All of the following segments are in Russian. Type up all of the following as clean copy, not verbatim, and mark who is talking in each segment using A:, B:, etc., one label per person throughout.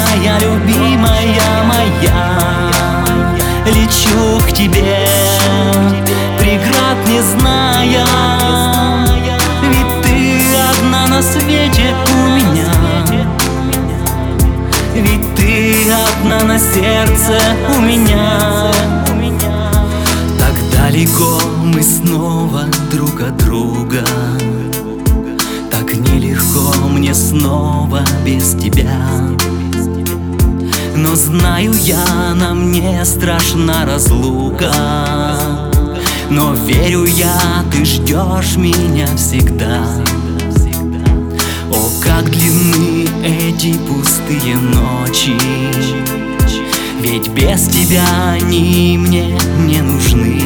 A: Хорошая, любимая моя, лечу к тебе, преград не зная. Ведь ты одна на свете у меня, ведь ты одна на сердце у меня. Так далеко мы снова друг от друга, так нелегко мне снова без тебя. Но знаю я, нам не страшна разлука, но верю я, ты ждешь меня всегда. О, как длинны эти пустые ночи, ведь без тебя они мне не нужны.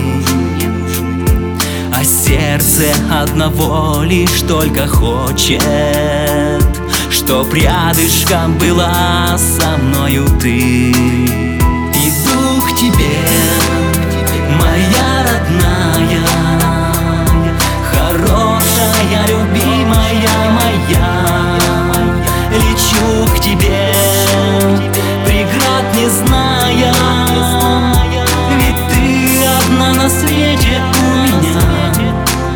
A: А сердце одного лишь только хочет, чтоб рядышком была со мною ты. Иду к тебе, моя родная, хорошая, любимая моя, лечу к тебе, преград не зная. Ведь ты одна на свете у меня,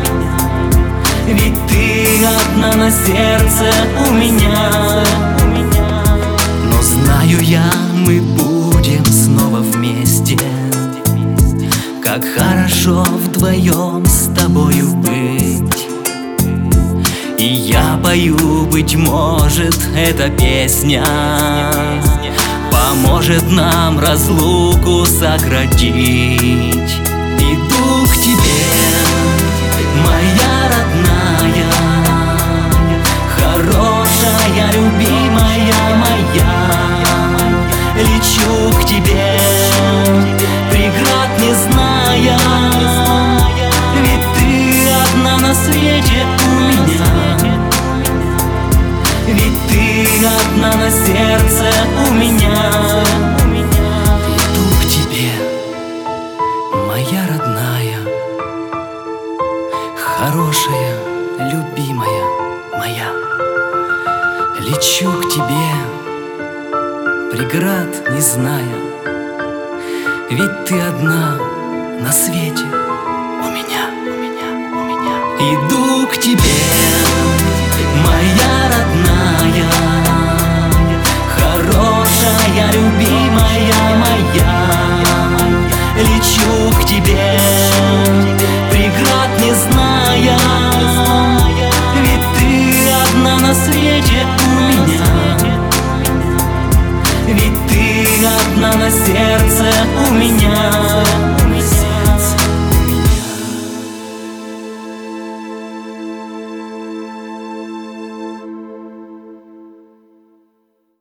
A: ведь ты одна на сердце у меня. Но знаю я, мы будем снова вместе. Как хорошо вдвоем с тобою быть. И я пою, быть может, эта песня поможет нам разлуку сократить. Иду к тебе, моя родная, хорошая, любимая моя, лечу к тебе, преград не зная. Ведь ты одна на свете у меня, ведь ты одна на сердце у меня. Иду к тебе, моя родная, хорошая, любимая моя, лечу к тебе, преград не зная. Ведь ты одна на свете у меня, у меня, у меня. Иду к тебе.